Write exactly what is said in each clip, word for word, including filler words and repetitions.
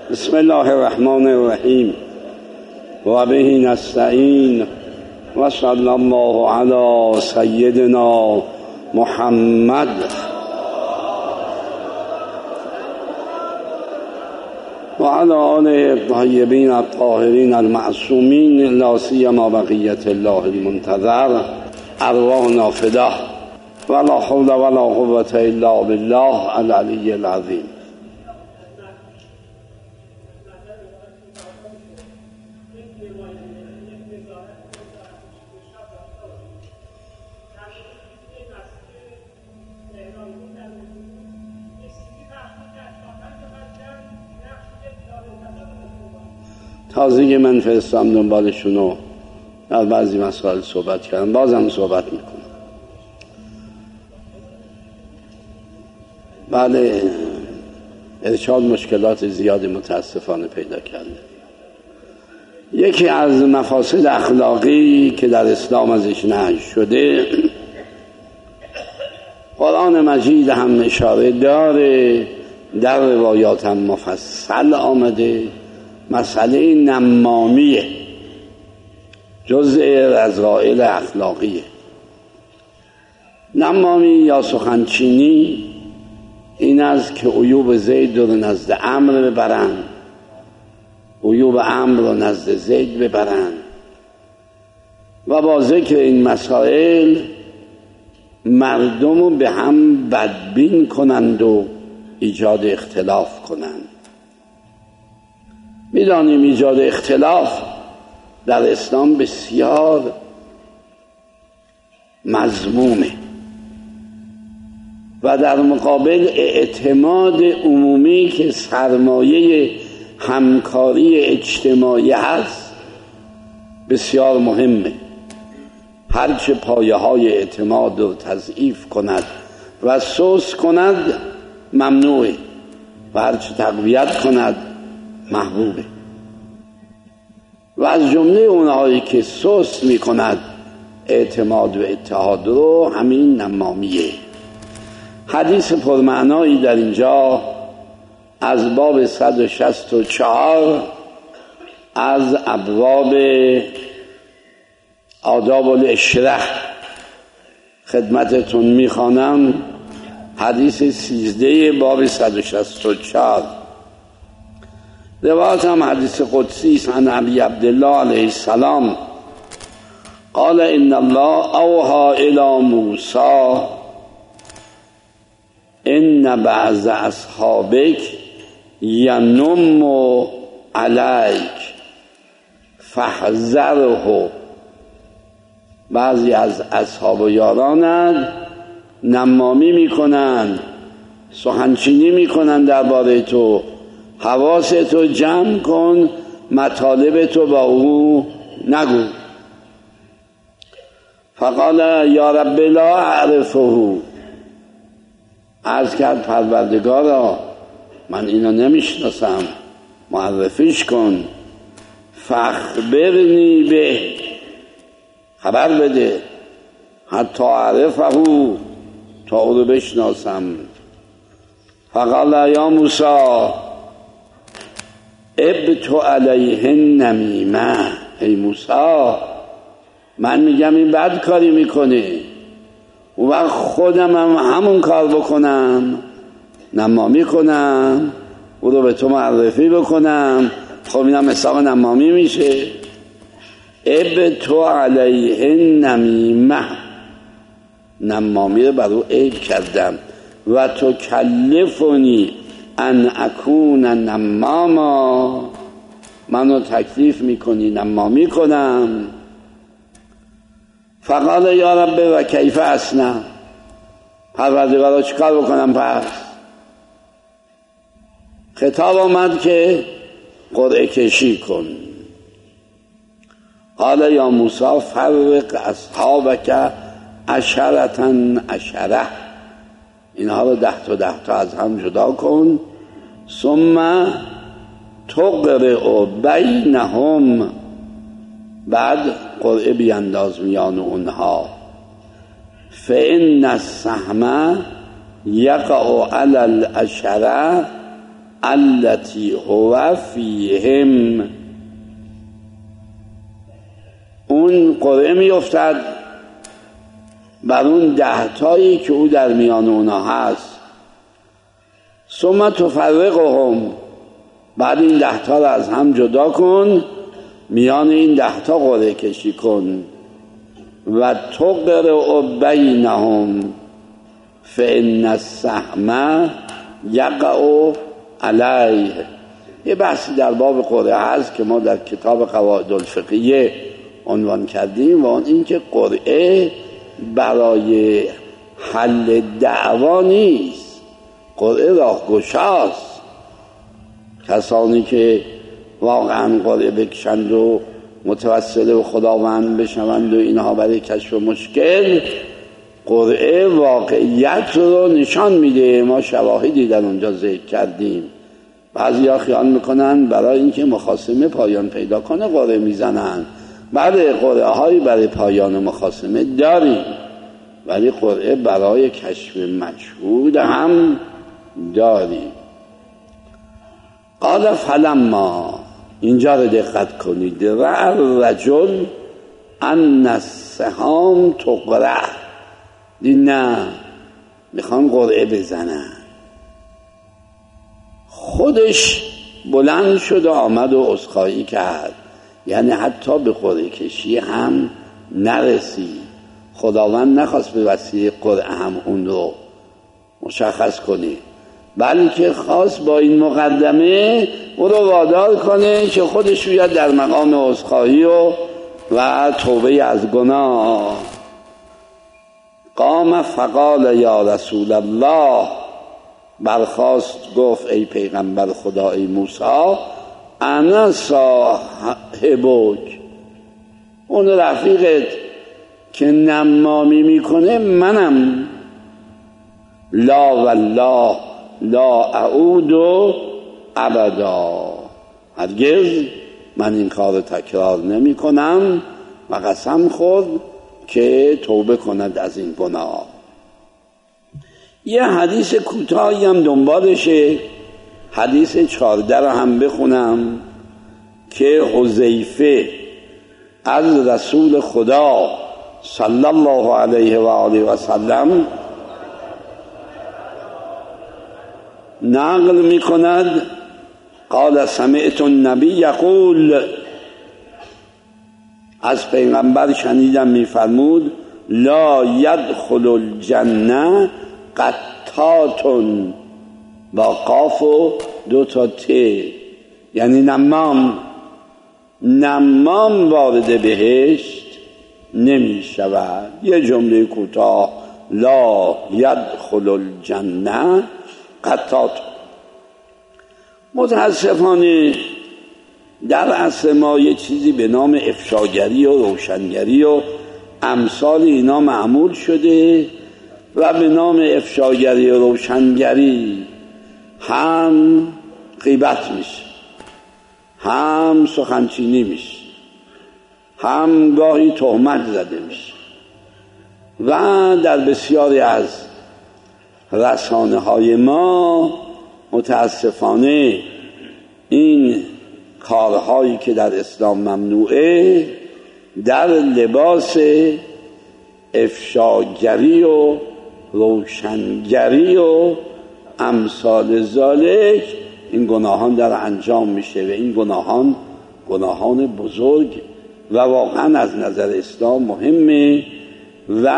بسم الله الرحمن الرحیم و به نستعین و صلی الله علی سیدنا محمد و علی آله الطیبین الطاهرین المعصومین لا سیما بقیة الله المنتظر ارواحنا فداه ولا حول ولا قوة الا بالله العلی العظیم. تازه من فرستم دنبالشون و در بعضی مسائل صحبت کردم، بازم صحبت میکنم. بله، ارشاد مشکلات زیادی متاسفانه پیدا کرده. یکی از مفاسد اخلاقی که در اسلام ازش نهی شده، قرآن مجید هم اشاره داره، در روایات هم مفصل آمده، مسئله نمامیه، جزء رذائل اخلاقیه. نمامی یا سخنچینی این است که عیوب زید رو نزد عمرو ببرن، عیوب عمرو رو نزد زید ببرن و با ذکر این مسائل مردم رو به هم بدبین کنند و ایجاد اختلاف کنند. میدانیم ایجاد اختلاف در اسلام بسیار مذمومه و در مقابل اعتماد عمومی که سرمایه همکاری اجتماعی هست بسیار مهمه. هرچه پایه های اعتماد رو تضعیف کند و سوس کند ممنوعه و هرچه تقویت کند محبوبه. و از جمله اونهایی که سوس می کند اعتماد و اتحاد رو همین نمامیه. حدیث پرمعنایی در اینجا از باب صد و شصت و چهار از ابواب آداب العشره خدمتتون میخوانم. حدیث سیزده باب صد و شصت و چهار، روایت هم حدیث قدسی است عن ابی عبدالله علیه السلام قال ان الله اوحی الی موسی ان بعض اصحابک ینم علیک فاحذره. بعضی از اصحاب و یارانت نمامی میکنن، سخنچینی میکنن درباره تو، حواستو جمع کن، مطالب تو با او نگو. فقال یا رب لا اعرفه، عرض کرد پروردگارا من اینو نمیشناسم، معرفیش کن. فاخبرنی به، خبر بده، حتی اعرفه، تا او رو بشناسم. فقال یا موسی ابتو علیه النمیمه، ای موسی من میگم این بد کاری میکنه و خودم هم همون کار بکنم، نمامی کنم، او رو به تو معرفی بکنم، خب اینم حساب نمامی میشه. ابتو علیه النمیمه، نمامی رو بر او عیب کردم. و تو کلفونی ان اکون نماما، منو تکلیف میکنی نمامی کنم. فقال یا رب و کیف اصنع، پروردگارا چیکار بکنم پس؟ خطاب آمد که قرعه کشی کن. قال یا موسی فرق اصحابک عشرة عشرة، اینها رو ده تا ده تا از هم جدا کن. ثم تقرع بینهم، بعد قرعه بینداز میان اونها. فإن السهم یقع علی العشرة التی هو فیهم، اون قرعه میافتد بر اون ده تایی که او در میان اونا هست. ثم تفرقهم، بعد این ده تا رو از هم جدا کن، میان این ده تا قرعه کشی کن. و تقرع بینهم فإن السهم یقع علیه. یه بحثی در باب قرعه هست که ما در کتاب قواعد الفقهیه عنوان کردیم، و اون این که قرعه برای حل دعوا نیست، قرعه راهگشاست. کسانی که واقعا قرعه بکشند و متوسل به خداوند بشوند و اینها برای کشف مشکل، قرعه واقعیت رو نشان میده. ما شواهدی در اونجا ذکر کردیم. بعضیا خیال میکنن برای اینکه مخاصمه پایان پیدا کنه قرعه میزنن. بله، قرعه هایی برای پایان مخاصمه داریم، ولی قرعه برای کشف مشهود هم داریم. قال فلما، اینجا رو دقت کنید، رأى الرجل ان السهام تقرع، نه میخوان قرعه بزنن. خودش بلند شد و آمد و عذرخواهی کرد، یعنی حتی به قرعه کشی هم نرسید. خداوند نخواست به وسیله قرعه هم اون رو مشخص کنه، بلکه خواست با این مقدمه او رو وادار کنه که خودش بیاد در مقام عذرخواهی و و توبه از گناه. قام فقال یا رسول الله، برخاست گفت ای پیغمبر خدا، ای موسی، انا صاحبک، اون رفیقت که نمامی میکنه منم. لا والله لا اعود ابدا، هرگز من این کار تکرار نمی کنم. و قسم خورد که توبه کند از این گناه. یه حدیث کوتاهی هم دنبالشه، حدیث چهارده رو هم بخونم که حذیفه از رسول خدا صلی الله علیه و آله و سلم نقل می کند. قال سمعت النبی یقول، از پیغمبر شنیدم می فرمود لا یدخل الجنه قطاتون، با قاف و دو تا ت، یعنی نمام، نمام وارد بهشت نمی شود. یه جمله کوتاه، لا یدخل الجنه قطاتون. متاسفانه در عصر ما یه چیزی به نام افشاگری و روشنگری و امثال اینا معمول شده و به نام افشاگری و روشنگری هم غیبت میشه، هم سخنچینی میشه، هم گاهی تهمت زده میشه و در بسیاری از رسانه های ما متاسفانه این کارهایی که در اسلام ممنوعه در لباس افشاگری و روشنگری و امثال ذالک این گناهان در انجام میشه و این گناهان گناهان بزرگ و واقعا از نظر اسلام مهمه و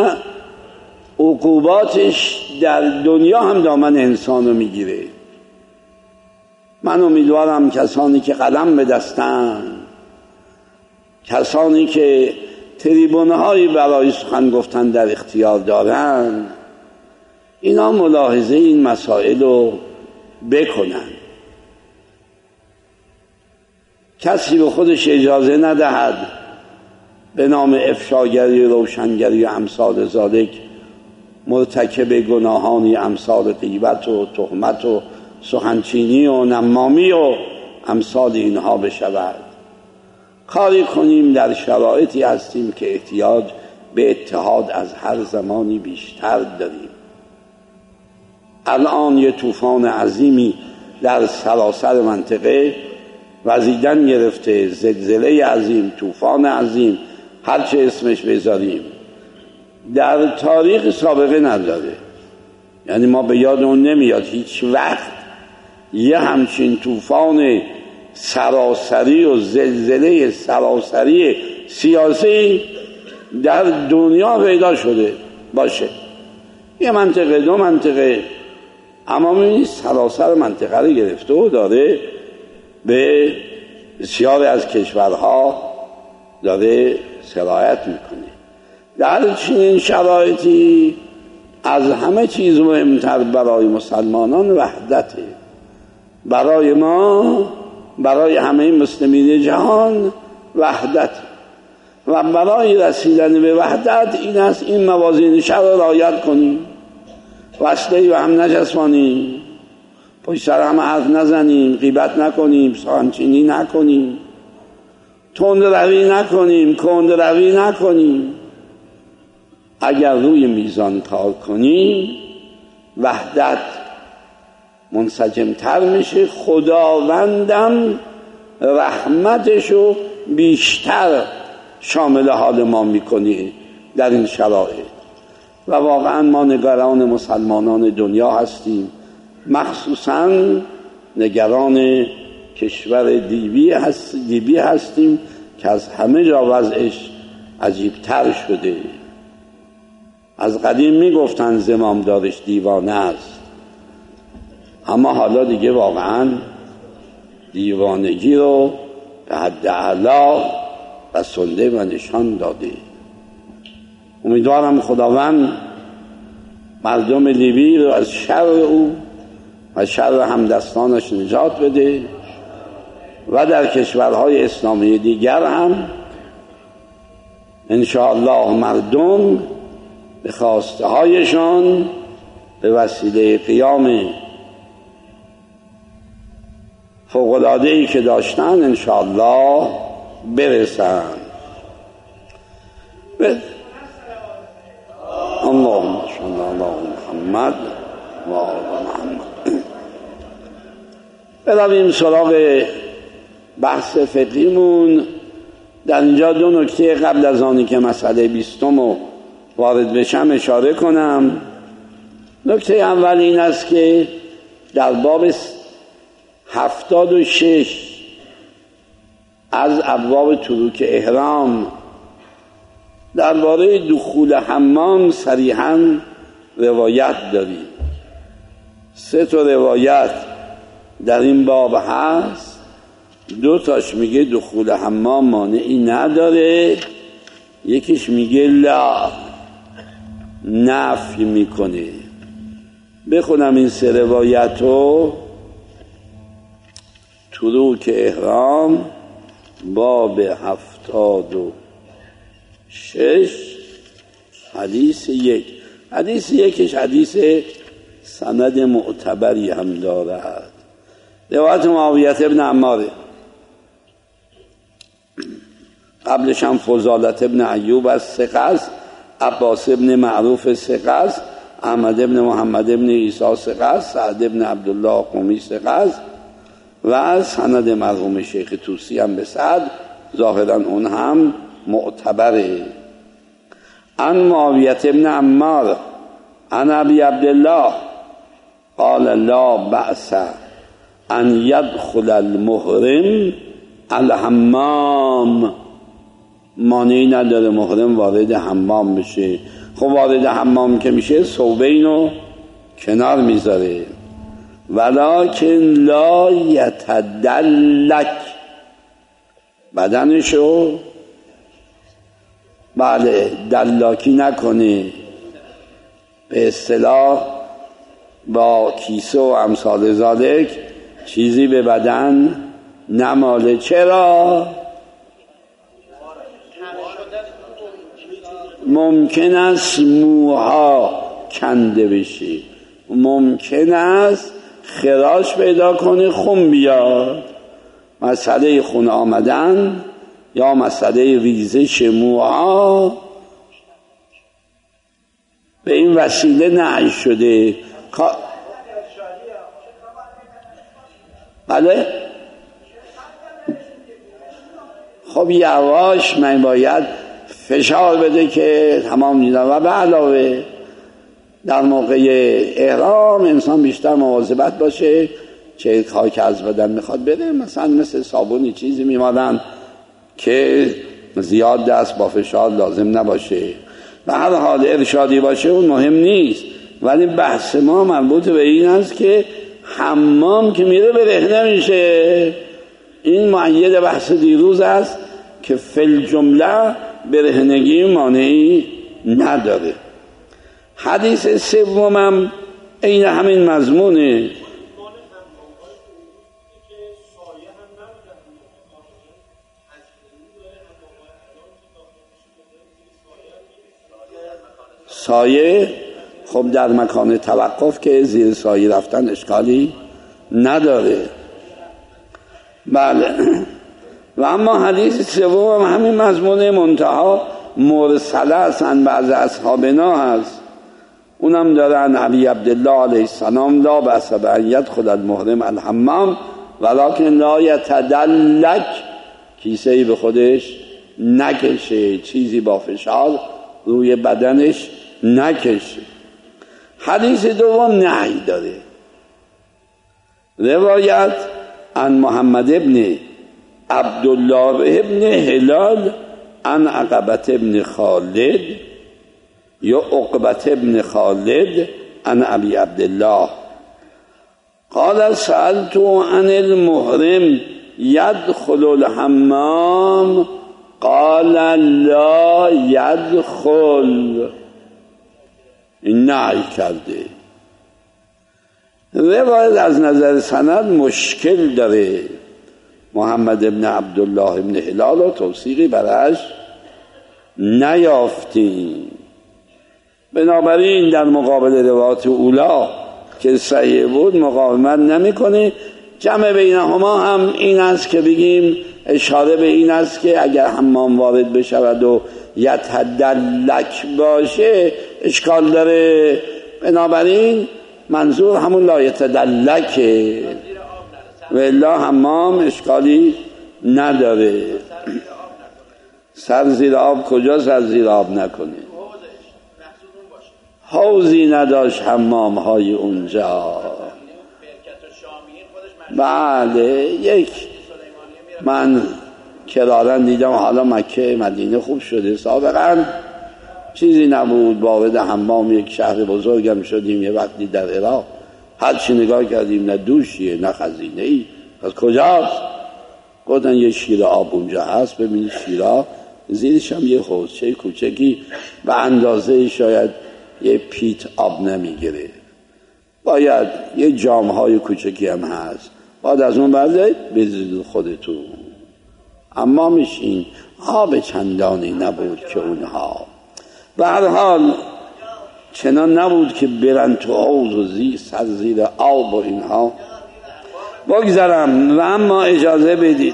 عقوباتش در دنیا هم دامن انسانو میگیره. من امیدوارم کسانی که قلم به دستن، کسانی که تریبونهایی برای سخن گفتن در اختیار دارن، اینا ملاحظه این مسائل رو بکنن. کسی به خودش اجازه ندهد به نام افشاگری، روشنگری و امثال ذالک مرتکب گناهانی امثال غیبت و تهمت و سخنچینی و نمامی و امثال اینها بشود. کاری کنیم، در شرایطی هستیم که احتیاج به اتحاد از هر زمانی بیشتر داریم. الان یه طوفان عظیمی در سراسر منطقه وزیدن گرفته، زلزله عظیم، طوفان عظیم، هر چه اسمش بذاریم، در تاریخ سابقه نداره. یعنی ما به یاد اون نمیاد هیچ وقت یه همچین طوفان سراسری و زلزله سراسری سیاسی در دنیا پیدا شده باشه. یه منطقه، دو منطقه، اما می‌بینید سراسر منطقه رو گرفته و داره به بسیاری از کشورها داره سرایت میکنه. در چنین شرایطی از همه چیز مهمتر برای مسلمانان وحدته، برای ما، برای همه مسلمین جهان وحدت، و برای رسیدن به وحدت این است این موازین شر را رعایت کنیم، وصله و هم نچسبانیم، پشت سر هم حرف نزنیم، غیبت نکنیم، سخنچینی نکنیم، تند روی نکنیم، کند روی نکنیم. اگر روی میزان کار کنیم وحدت منسجمتر میشه، خداوندم رحمتشو بیشتر شامل حال ما میکنه در این شرایط. و واقعا ما نگران مسلمانان دنیا هستیم، مخصوصا نگران کشور دیوی هست دیوی هستیم که از همه جا وضعش عجیبتر شده. از قدیم میگفتن زمامدارش دیوانه است، اما حالا دیگه واقعا دیوانگی رو به حد اعلی رسونده و نشان داده. امیدوارم خداوند مردم لیبی رو از شر او و شر همدستانش نجات بده و در کشورهای اسلامی دیگر هم انشاءالله مردم به خواسته هایشان به وسیله قیام فوق‌العاده‌ای که داشتن انشاءالله برسن. به اللهم صل علی محمد و آل محمد. برویم سراغ بحث فقهیمون. در اینجا دو نکته قبل از آنی که مسئله بیستم رو وارد بشم اشاره کنم. نکته اول این است که در باب هفتاد و شش از ابواب تروک احرام درباره دخول حمام صریحاً روایت داریم. سه تا روایت در این باب هست، دو تاش میگه دخول حمام مانعی نداره، یکیش میگه لا، نفی میکنه. بخونم این سه روایت رو. تروک احرام باب هفتاد و شش حدیث یک. حدیث یکش حدیث سند معتبری هم دارد. روایت معاویه ابن عماره، قبلش هم فضالت ابن ایوب از ثقه است، عباس ابن معروف ثقه است، احمد ابن محمد ابن عیسی ثقه است، سعد ابن عبدالله قمی ثقه است و از سند مرحوم شیخ طوسی هم به سعد، ظاهرا اون هم معتبره. عن معاویه ابن عمار عن ابی عبدالله قال لا بأس ان يدخل المحرم الحمام، مانعی نداره محرم وارد حمام بشه. خب وارد حمام که میشه ثوبینو کنار میذاره، ولکن لا یتدلک، بدنشو بله دلاکی نکنه، به اصطلاح با کیسه و امثال ذالک چیزی به بدن نماله. چرا؟ ممکن است موها کنده بشه، ممکن است خراش پیدا کنه، خون بیاد. مسئله خون آمدن یا مسئله ریزش موها به این وسیله نهی شده. بله خب یواش من باید فشار بده که تمام دیدم. و به علاوه در موقع احرام انسان بیشتر مواظبت باشه چه خاک از بدن میخواد بده، مثلا مثل صابونی چیزی میمادن که زیاد دست با فشار لازم نباشه. و هر حال ارشادی باشه اون مهم نیست، ولی بحث ما مربوط به این است که حمام که میره برهنه میشه. این مؤید بحث دیروز است که فی جمله برهنگی مانعی نداره. حدیث سومم این همین مضمونه. سایه خب در مکان توقف که زیر سایه رفتن اشکالی نداره. بله. و اما حدیث سوم همین مضمون منتها مرسله است، بعض اصحابنا هست، اونم دارن علی عبدالله علیه السلام لا بأس بأن يدخل المحرم الحمام ولکن لا یتدلک، کیسه‌ای به خودش نکشه، چیزی با فشار روی بدنش نکشه. حدیث دوم نهی داره. روایت عن محمد ابن عبدالله ابن هلال عن عقبة ابن خالد یا عقبة ابن خالد عن ابی عبدالله قال سألت عن المحرم يدخل الحمام قال لا يدخل. نهی کرده. روایت از نظر سند مشکل داره. محمد ابن عبدالله ابن هلال و توثیقی برش نیافتیم. بنابراین در مقابل روایت اولا که صحیح بود مقاومت نمی کنه. جمع بینهما هم این است که بگیم اشاره به این است که اگر حمام وارد بشود و یتدلک باشه اشکال داره. بنابراین منظور همون لا یتدلکه و الا حمام اشکالی نداره. سر زیر آب کجا سر زیر آب نکنه؟ حوضی نداشت حمام های اونجا. بله یک من کرارن دیدم حالا مکه مدینه خوب شده، سابقا چیزی نبود، وارد حمام یک شهر بزرگم شدیم یه وقتی در عراق، هر چی نگاه کردیم نه دوشیه نه خزینه ای، از کجاست؟ گفتن یه شیر آب اونجا هست، ببینید شیرا زیرش هم یه حوضچه کوچکی و اندازه شاید یه پیت آب نمیگیره، باید یه جامهای کوچکی هم هست، باید از اون بردارید بزید خودتون. اما میشین آب چندانی نبود که اونها به هر حال چنان نبود که برن تو حوض و زی سر زیر آب و اینها. بگذارم و اما اجازه بدید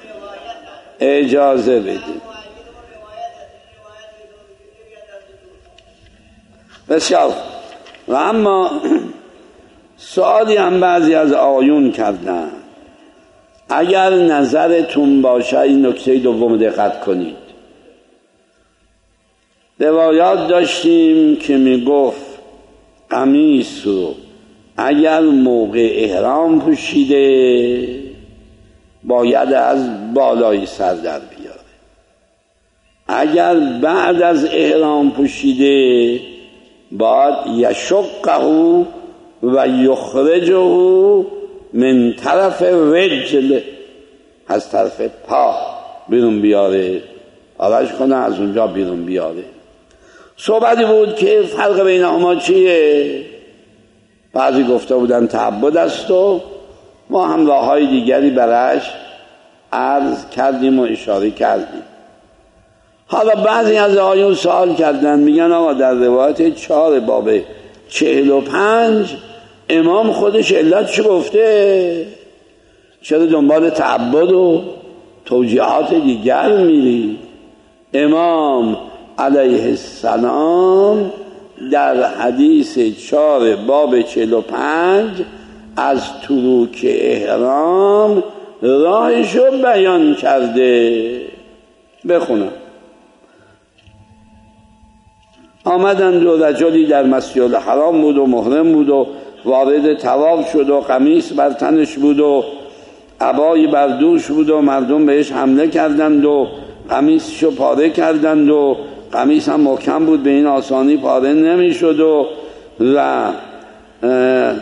اجازه بدید بسیار. و اما سوالی هم بعضی از آیون کردن، اگر نظرتون باشه این نکته دوم دقت کنید. روایات داشتیم که می گفت قمیص رو اگر موقع احرام پوشیده باید از بالای سر در بیاره، اگر بعد از احرام پوشیده باید یشقه و یخرجه من طرف رجل، از طرف پا بیرون بیاره، آرش کنه از اونجا بیرون بیاره. صحبتی بود که فرق بینهما چیه؟ بعضی گفته بودن تعبد است و ما هم راههای دیگری برش عرض کردیم و اشاره کردیم. حالا بعضی از آیون سوال کردن، میگن آقا در روایت چهار باب چهل و پنج امام خودش علت چی گفته؟ چرا دنبال تعبد و توجیهات دیگر میری؟ امام علیه السلام در حدیث چهار باب چهل و پنج از تروک احرام راهشو بیان کرده. بخونم. آمدند و رجلی در مسجد الحرام بود و محرم بود و وارد طواف شد و قمیص بر تنش بود و عبایی بر دوش بود و مردم بهش حمله کردند و قمیصشو پاره کردند و قمیص هم محکم بود، به این آسانی پاره نمی شد و, و اه اه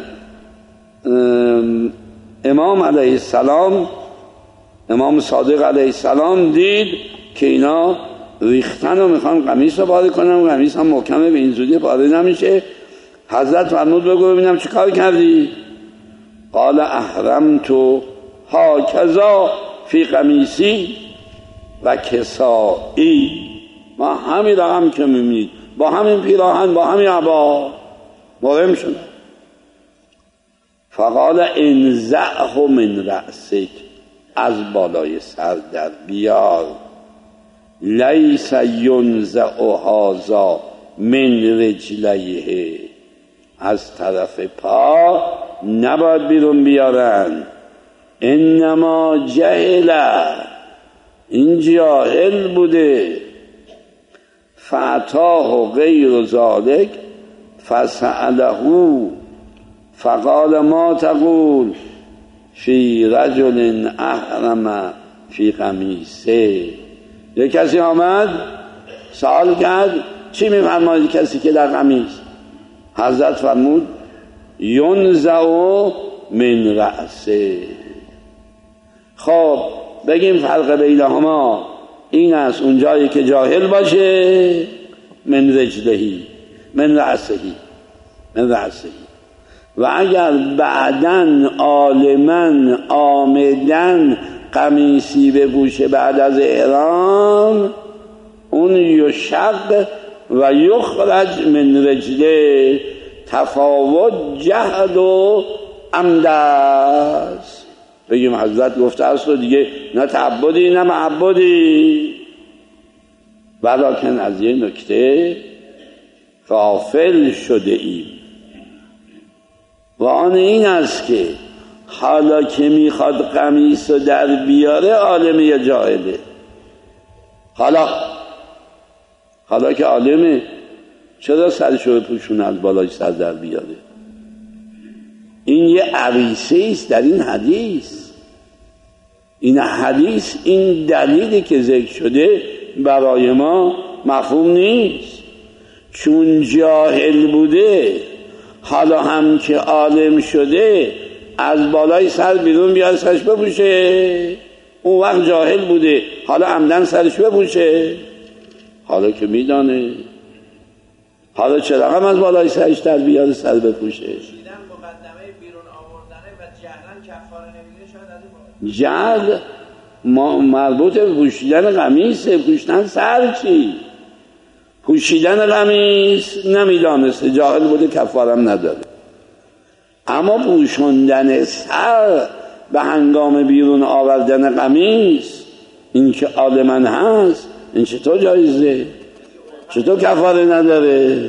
امام علیه السلام امام صادق علیه السلام دید که اینا ریختن و میخوان قمیص رو پاره کنن و قمیص هم محکمه، به این زودی پاره نمیشه. حضرت فرمود بگو ببینم چه کار کردی؟ قال احرمت هاکذا فی قمیصی و کسایی. ما همین رقم که میبینید با همین پیراهن با همین عبا محرم شد. فقال انزعه من رأسک، از بالای سر در بیار. لیس ینزع هذا من رجلیه، از طرف پا نباید بیرون بیارن. انما جهل، این جاهل بوده. فاتاه غیر ذلک فسأله فقال ما تقول فی رجل احرم فی قمیصه. یک کسی آمد سوال کرد چی میفرماید کسی که در قمیص؟ حضرت فرمود ینزع من رأسه. خب بگیم فرق بینهما این است، اونجایی که جاهل باشه من رجلهی من رأسهی من رأسهی، و اگر بعدن عالمن آمدن قمیصی بپوشه بعد از احرام، اون یشق و یخرج من رجله. تفاوت جهل و عمد است. بگیم حضرت گفته است و دیگه نه تعبدی نه معبدی. ولیکن از یه نکته غافل شده ایم و آن این است که حالا که میخواد قمیص رو در بیاره عالمه یا جاهله؟ حالا حالا که عالمه چرا سرشو بپوشونه از بالای سر در بیاره؟ این یه عریسه است در این حدیث. این حدیث این دلیلی که ذکر شده برای ما مفهوم نیست، چون جاهل بوده حالا هم که عالم شده از بالای سر بیرون بیاد سرش بپوشه. اون وقت جاهل بوده حالا عمدن سرش بپوشه. حالا که میدانه حالا چرا هم از بالای سرش در بیاد سر بپوشه؟ مقدمه بیرون آوردنه و جهرن کفاره نمیگیره. شاید از جهل مربوط به پوشیدن قمیص، پوشیدن سر چی؟ پوشیدن قمیص نمیدانسته، جاهل بوده، کفارم نداره. اما پوشوندن سر به هنگام بیرون آوردن قمیص، این که عالمن هست، این چطور جایزه؟ چطور کفاره نداره؟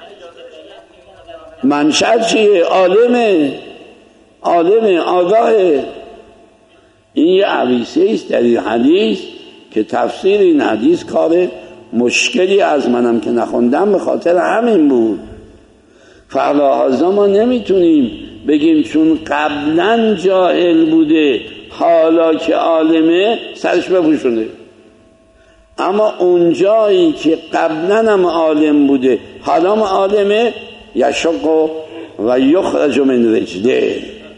منشأ چیه؟ عالمه عالمه آگاهه. این یه عویسه است در این حدیث که تفسیر این حدیث کار مشکلی از منم که نخوندم به خاطر همین بود. فعلاحظا ما نمیتونیم بگیم چون قبلا جاهل بوده حالا که عالمه سرش بپوشونه. اما اونجایی که قبلا هم عالم بوده حالا هم عالمه یشق و یخرج من رجله.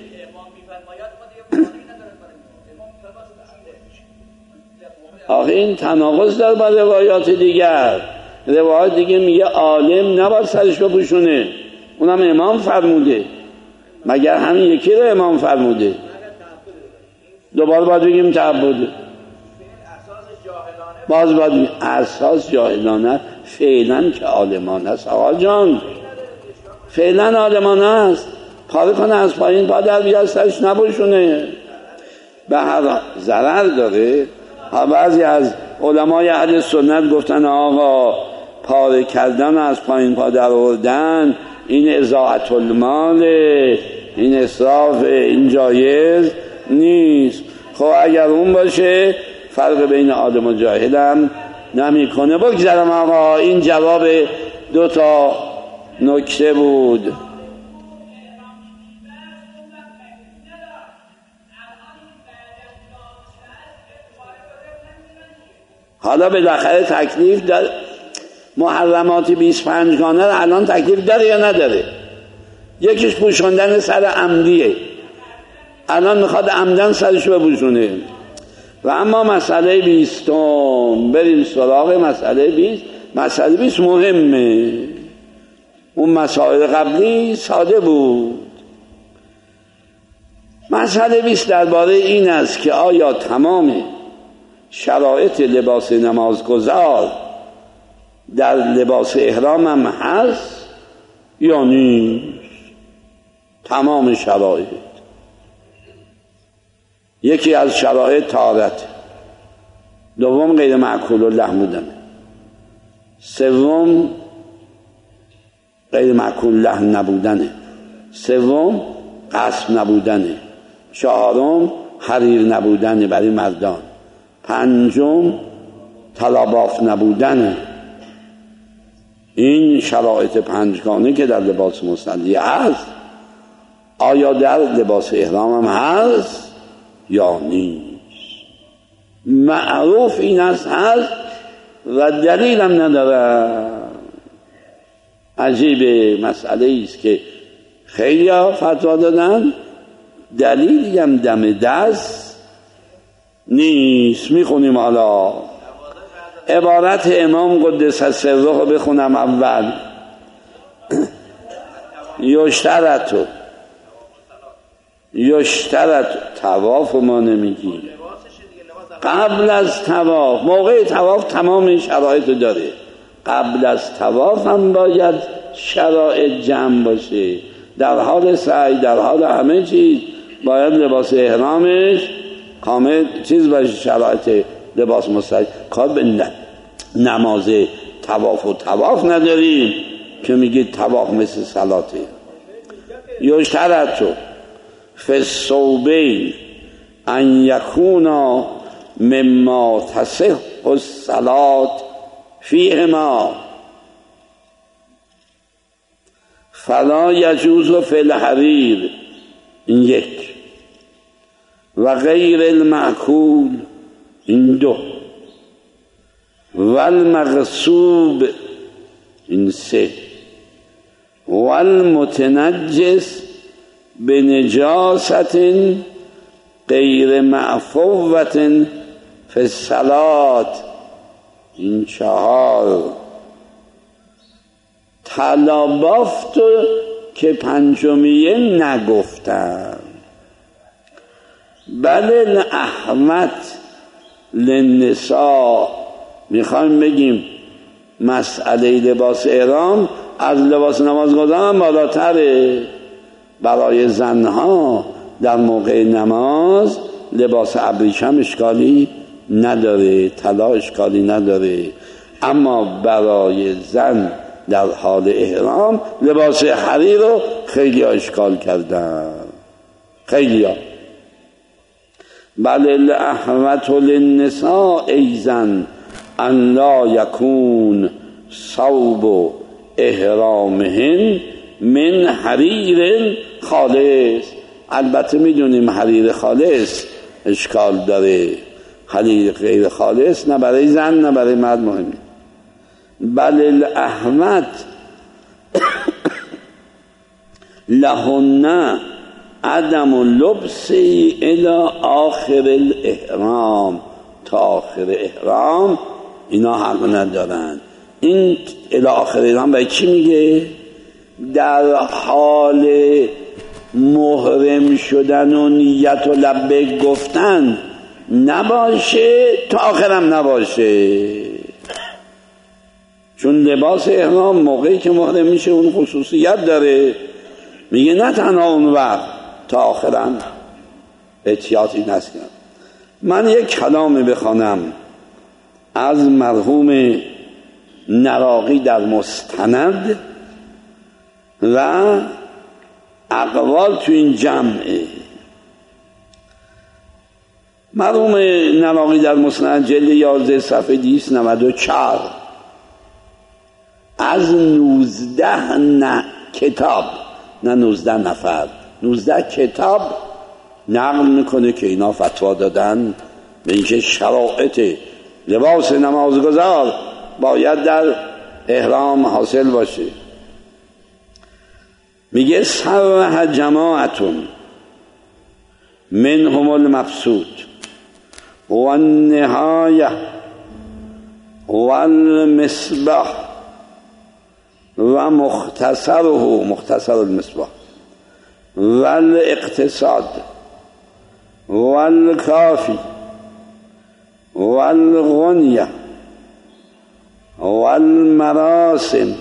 آخه این تناقض داره با روایات دیگر. روایات دیگه میگه عالم نباید سرش بپوشونه، اونم امام فرموده. مگر همین یکی رو امام فرموده؟ دوباره باید بگیم تعبده. باز باید بگیم اساس جاهلانه، فعلا که عالمانه است. آقا جان فعلا عالمانه است، پاره کنه از پایین پا در بیاد سرش نپوشونه، به هر ضرر داره. بعضی از علمای اهل سنت گفتن آقا پاره کردن از پایین پا در آوردن این اضاعت المال، این اسراف، این جایز نیست. خب اگر اون باشه فرق بین عالم و جاهلم نمی کنه. بگذارم آقا، این جواب دو تا نکته بود. حالا بالاخره تکلیف داره، محرمات بیست و پنج گانه رو الان تکلیف داره یا نداره؟ یکیش پوشوندن سر عمدیه، الان میخواد عمدن سرش بپوشونه. و اما مسئله بیستم، بریم سراغ مسئله بیست. مسئله بیست مهمه، اون مسائل قبلی ساده بود. مسئله بیست درباره این است که آیا تمام شرایط لباس نمازگزار در لباس احرام هم هست یا نیست؟ تمام شرایط. یکی از شرایط طهارت، دوم غیر مأکول اللحم بودن، سوم غیر مأکول لحم نبودنه، سوم غصب نبودنه، چهارم حریر نبودنه برای مردان، پنجم طلا نبودنه. این شرایط پنجگانه که در لباس مصلی هست، آیا در لباس احرام هم هست یا نیست؟ معروف این است هست و دلیل هم نداره. عجیب مسئله است که خیلی ها فتوا دادن، دلیلی هم دم دست نیست. میخونیم حالا عبارت امام قدس سره رو بخونم اول. یشترط یشترط طواف ما نمیگیم، قبل از طواف، موقع طواف تمام شرایط داره، قبل از طواف هم باید شرایط جمع باشه. در حال سعی، در حال همه چیز باید لباس احرامش کامل چیز باشه. شرایط لباس مستعد کار به نماز طواف و طواف نداریم که میگید طواف مثل صلاته. یشترط فی الثوبین ان یکونا مما تصح الصلاة فیهما فلا یجوز فی الحریر، این یک، و غیر المأکول، این دو، و المغصوب، این سه، و المتنجس بنجاست غیر معفوت فی الصلاة، این چهار. طلا بافت که پنجمیه نگفتم. بله احمد للنساء، میخوایم بگیم مسئله لباس احرام از لباس نمازگزار هم بالاتره. برای زنها در موقع نماز لباس ابریشم اشکالی نداره، طلا اشکالی نداره، اما برای زن در حال احرام لباس حریر رو خیلی ها اشکال کردن، خیلی ها. بل الاحوط للنساء ایزن ان لا یکون ثوب احرامهن من حریر خالص. البته میدونیم حریر خالص اشکال داره، حریر غیر خالص نه برای زن نه برای مرد مهمه. بل الاحمد لهن عدم لبس الى آخر الاحرام، تا آخر احرام اینا حق ندارن. این الی آخر احرام برای چی میگه؟ در حال محرم شدن و نیت و لبیک گفتن نباشه، تا آخرم نباشه. چون لباس احرام موقعی که محرم میشه اون خصوصیت داره، میگه نه تنها اون وقت، تا آخرم احتیاطی نکنم. من یک کلامی بخوانم از مرحوم نراقی در مستند و اقوال تو این جمعه. مرحوم نواقی در مسند جلد یازده صفحه دویست و نود و چهار از نوزده نه کتاب، نه نوزده نفر، نوزده کتاب نقل میکنه که اینا فتوا دادن به اینکه شرایط لباس نمازگزار باید در احرام حاصل باشه. میگه صرح جماعتون منهم المقصود و النهایه و المصباح و مختصره، مختصر المصباح و الاقتصاد و الکافی و الغنیه و المراسم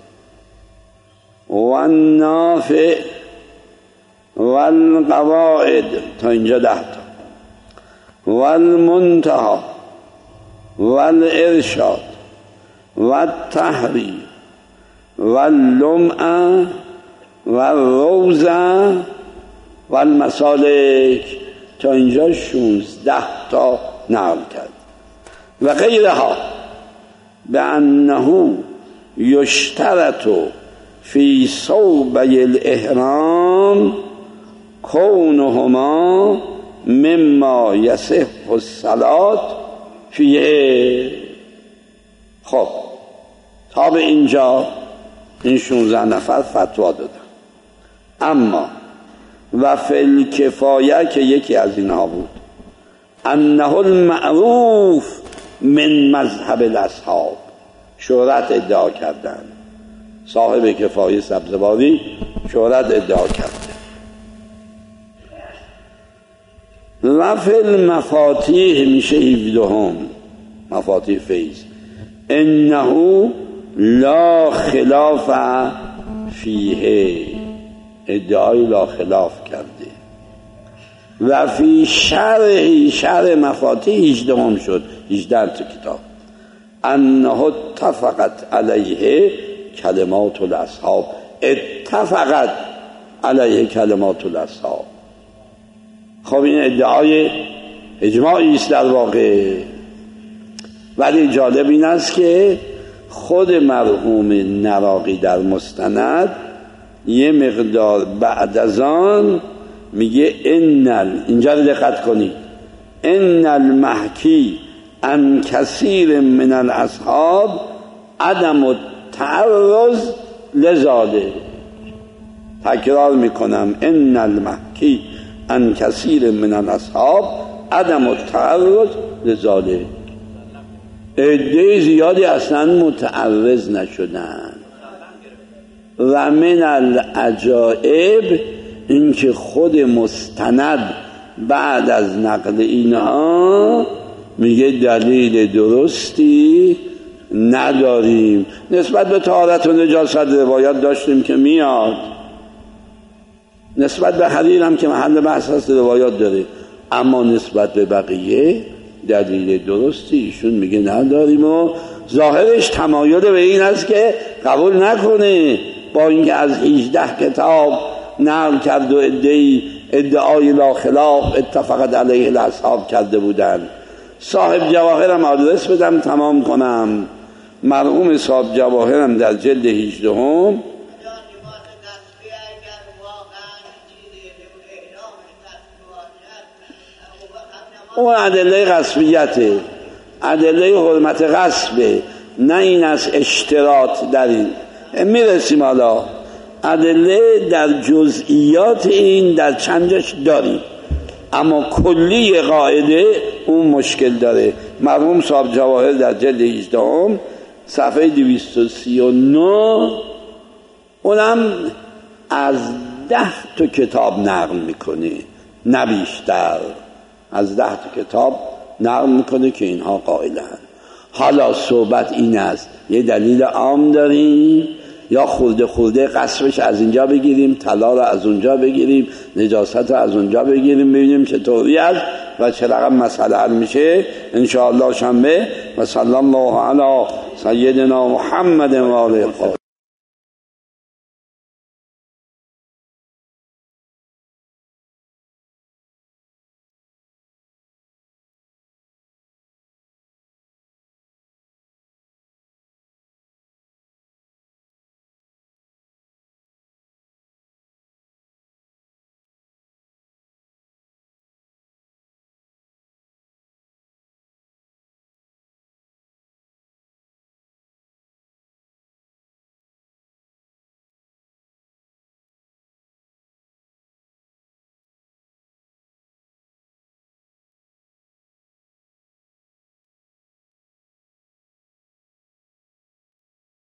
و النافع و القواعد، تا اینجا ده تا، و المنتهى و الارشاد و التحریر و اللمعه و الروضه و المسالک، تا اینجا شونزده تا نقل کرد. و غیرها به انه یشترط فی صوبه الاحرام کونهما مما یصح الصلاة فیه. خب تا به اینجا این شانزده نفر فتوا دادن. اما و فی الکفایه که یکی از اینها بود، انه المعروف من مذهب الاصحاب، شهرت ادعا کردن، صاحب کفایه سبزواری شهرت ادعا کرده. و فی المفاتیح میشه هفدهم، مفاتیح فیض، انه لا خلاف فیه، ادعای لا خلاف کرده. و فی شرح، شرح مفاتیح هجدهم شد، هجده تا کتاب، انه اتفقت علیه کلمات الاصحاب، اتفقت علیه کلمات الاصحاب. خب این ادعای اجماعی است در واقع. ولی جالب این است که خود مرحوم نواقی در مستند یه مقدار بعد از آن میگه انل، اینجا رو دقت کنید، ان المحکی عن کثیر من الاصحاب عدم التعرض لذالک. تکرار میکنم، ان المحکی عن کثیر من الاصحاب عدم التعرض لذالک. عده زیادی اصلا متعرض نشدن. و من العجائب این که خود مستند بعد از نقل اینها میگه دلیل درستی نداریم. نسبت به طهارت و نجاست روایات داشتیم که میاد، نسبت به حریر هم که محل بحث هست روایات داره، اما نسبت به بقیه دلیل درستی ایشون میگه نداریم. و ظاهرش تمایل به این است که قبول نکنه، با اینکه از هجده کتاب نقل کرد و ادعای ادعای لا خلاف اتفقت علیه الاصحاب کرده بودن. صاحب جواهرم آدرس بدم تمام کنم. مرحوم صاحب جواهرم در جلد هجدهم اون ادله غصبیته، ادله حرمت غصبه، نه این از اشتراط در این میرسیم. حالا ادله در جزئیات این در چندش داریم، اما کلی قاعده اون مشکل داره. مرحوم صاحب جواهر در جلد هجدهم صفحه دویست و سی و نه اونم از ده تا کتاب نقل میکنه، نه بیشتر، از ده تا کتاب نقل میکنه که اینها قائلن. حالا صحبت این است یه دلیل عام داریم یا خورده خورده قصبش از اینجا بگیریم، طلا رو از اونجا بگیریم، نجاست رو از اونجا بگیریم، ببینیم چطوری است و چه رقم مسئله حل میشه. انشاءالله شنبه. و صلی الله علی سیدنا محمد و آله.